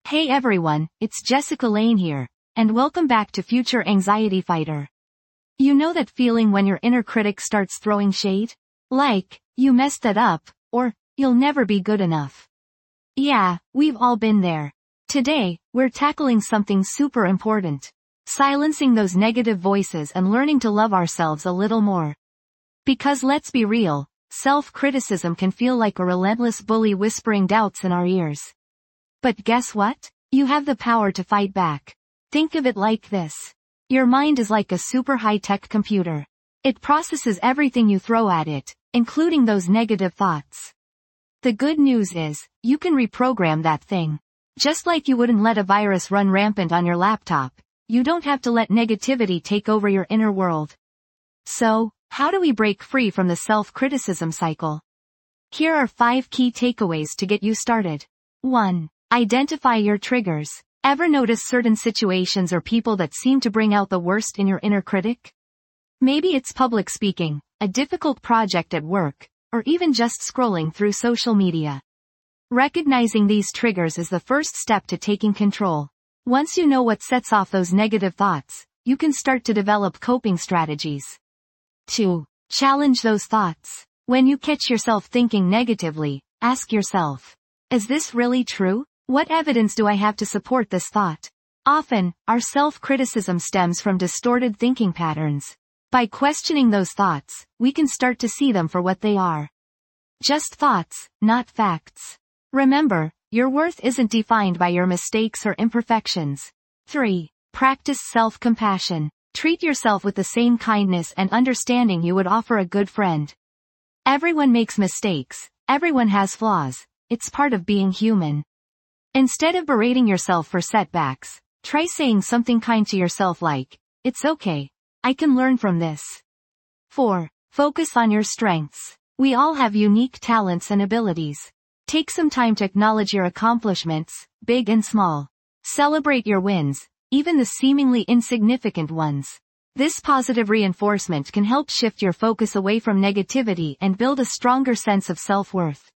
Hey everyone, it's Jessica Lane here, and welcome back to Future Anxiety Fighter. You know that feeling when your inner critic starts throwing shade? Like, you messed that up, or, you'll never be good enough. Yeah, we've all been there. Today, we're tackling something super important. Silencing those negative voices and learning to love ourselves a little more. Because let's be real, self-criticism can feel like a relentless bully whispering doubts in our ears. But guess what? You have the power to fight back. Think of it like this. Your mind is like a super high-tech computer. It processes everything you throw at it, including those negative thoughts. The good news is, you can reprogram that thing. Just like you wouldn't let a virus run rampant on your laptop, you don't have to let negativity take over your inner world. So, how do we break free from the self-criticism cycle? Here are 5 key takeaways to get you started. 1. Identify your triggers. Ever notice certain situations or people that seem to bring out the worst in your inner critic? Maybe it's public speaking, a difficult project at work, or even just scrolling through social media. Recognizing these triggers is the first step to taking control. Once you know what sets off those negative thoughts, you can start to develop coping strategies. 2. Challenge those thoughts. When you catch yourself thinking negatively, ask yourself, is this really true? What evidence do I have to support this thought? Often, our self-criticism stems from distorted thinking patterns. By questioning those thoughts, we can start to see them for what they are. Just thoughts, not facts. Remember, your worth isn't defined by your mistakes or imperfections. 3. Practice self-compassion. Treat yourself with the same kindness and understanding you would offer a good friend. Everyone makes mistakes, everyone has flaws, it's part of being human. Instead of berating yourself for setbacks, try saying something kind to yourself like, it's okay, I can learn from this. 4. Focus on your strengths. We all have unique talents and abilities. Take some time to acknowledge your accomplishments, big and small. Celebrate your wins, even the seemingly insignificant ones. This positive reinforcement can help shift your focus away from negativity and build a stronger sense of self-worth.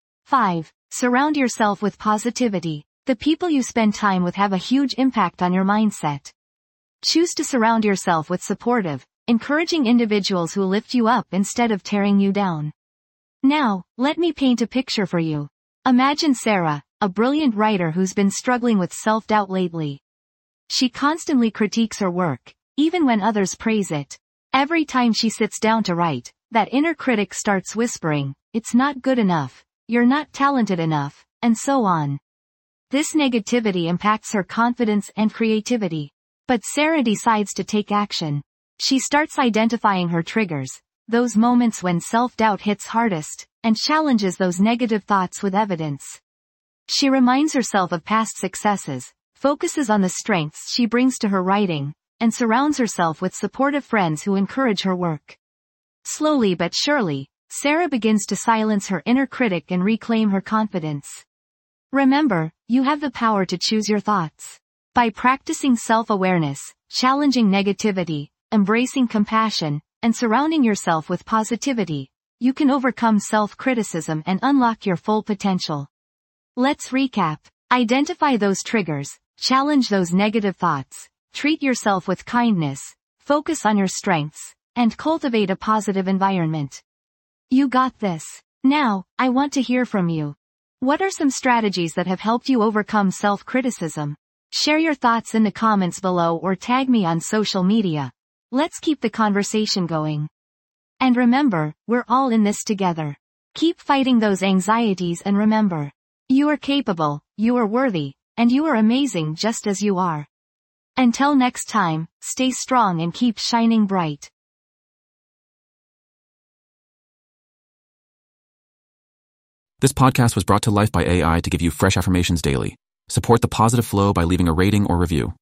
5. Surround yourself with positivity. The people you spend time with have a huge impact on your mindset. Choose to surround yourself with supportive, encouraging individuals who lift you up instead of tearing you down. Now, let me paint a picture for you. Imagine Sarah, a brilliant writer who's been struggling with self-doubt lately. She constantly critiques her work, even when others praise it. Every time she sits down to write, that inner critic starts whispering, it's not good enough, you're not talented enough, and so on. This negativity impacts her confidence and creativity. But Sarah decides to take action. She starts identifying her triggers, those moments when self-doubt hits hardest, and challenges those negative thoughts with evidence. She reminds herself of past successes, focuses on the strengths she brings to her writing, and surrounds herself with supportive friends who encourage her work. Slowly but surely, Sarah begins to silence her inner critic and reclaim her confidence. Remember, you have the power to choose your thoughts. By practicing self-awareness, challenging negativity, embracing compassion, and surrounding yourself with positivity, you can overcome self-criticism and unlock your full potential. Let's recap. Identify those triggers, challenge those negative thoughts, treat yourself with kindness, focus on your strengths, and cultivate a positive environment. You got this. Now, I want to hear from you. What are some strategies that have helped you overcome self-criticism? Share your thoughts in the comments below or tag me on social media. Let's keep the conversation going. And remember, we're all in this together. Keep fighting those anxieties and remember, you are capable, you are worthy, and you are amazing just as you are. Until next time, stay strong and keep shining bright. This podcast was brought to life by AI to give you fresh affirmations daily. Support the positive flow by leaving a rating or review.